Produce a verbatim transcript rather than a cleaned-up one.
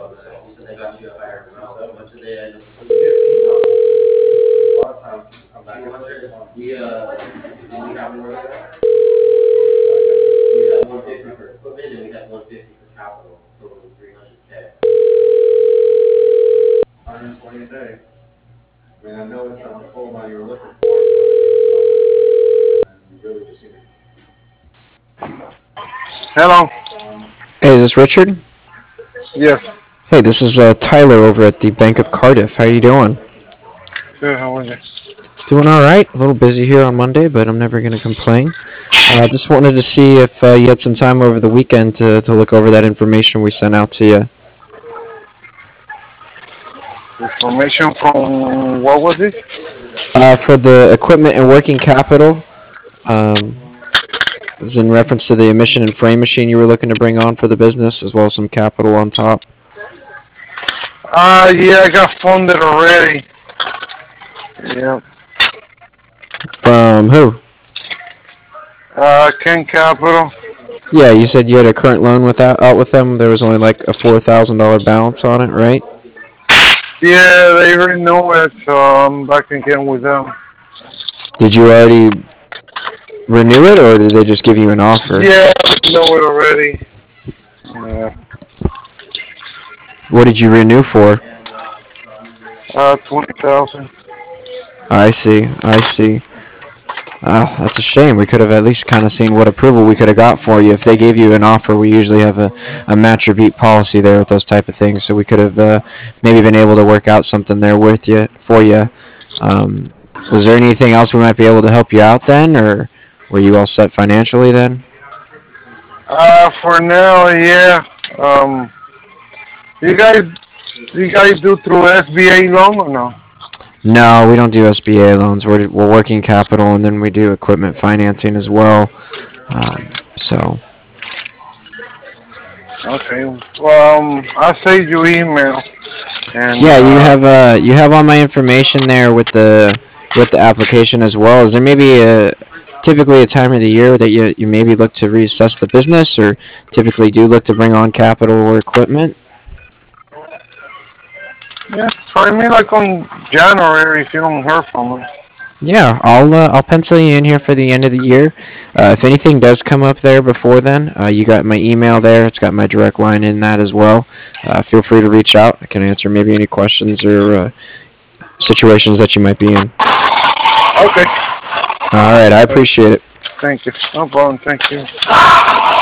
You said they got you a higher amount. How much did they end up putting you? fifteen dollars. A lot of times people come back Two and hundred. say, We uh, did we have more than that? We had one fifty for equipment, and we had one fifty for capital, totaling three hundred k. one hundred twenty a day. I mean, I know it's not the full amount you were looking for, but it's something. And you really just need Hello. um, Hey, is this Richard? Yes. Hey, this is uh, Tyler over at the Bank of Cardiff. How you doing? Good. How are you? Doing all right. A little busy here on Monday, but I'm never going to complain. I uh, just wanted to see if uh, you had some time over the weekend to, to look over that information we sent out to you. Information from what was it? Uh, for the equipment and working capital, um, it was in reference to the emission and frame machine you were looking to bring on for the business, as well as some capital on top. Uh, yeah, I got funded already. Yeah. From who? Uh, Ken Capital. Yeah, you said you had a current loan with that, out with them. There was only like a four thousand dollars balance on it, right? Yeah, they already know it, so I'm back again with them. Did you already renew it, or did they just give you an offer? Yeah, I know it already. Yeah. What did you renew for? Uh, twenty thousand. I see, I see. Uh, that's a shame. We could have at least kind of seen what approval we could have got for you. If they gave you an offer, we usually have a, a match or beat policy there with those type of things. So we could have uh, maybe been able to work out something there with you for you. Um, was there anything else we might be able to help you out then, or were you all set financially then? Uh, for now, yeah. Um, you guys, you guys do through S B A loan or no? No, we don't do S B A loans. We're, we're working capital, and then we do equipment financing as well. Um, so. Okay. Well, um, I'll save you email. And, Yeah, you uh, have uh, you have all my information there with the with the application as well. Is there maybe a typically a time of the year that you you maybe look to reassess the business, or typically do look to bring on capital or equipment? yeah, try me like on January if you don't hear from me. Yeah, I'll uh, I'll pencil you in here for the end of the year. Uh, if anything does come up there before then, uh, you got my email there. It's got my direct line in that as well. Uh, feel free to reach out. I can answer maybe any questions or uh, situations that you might be in. Okay. All right, I appreciate it. Thank you. No problem. Thank you.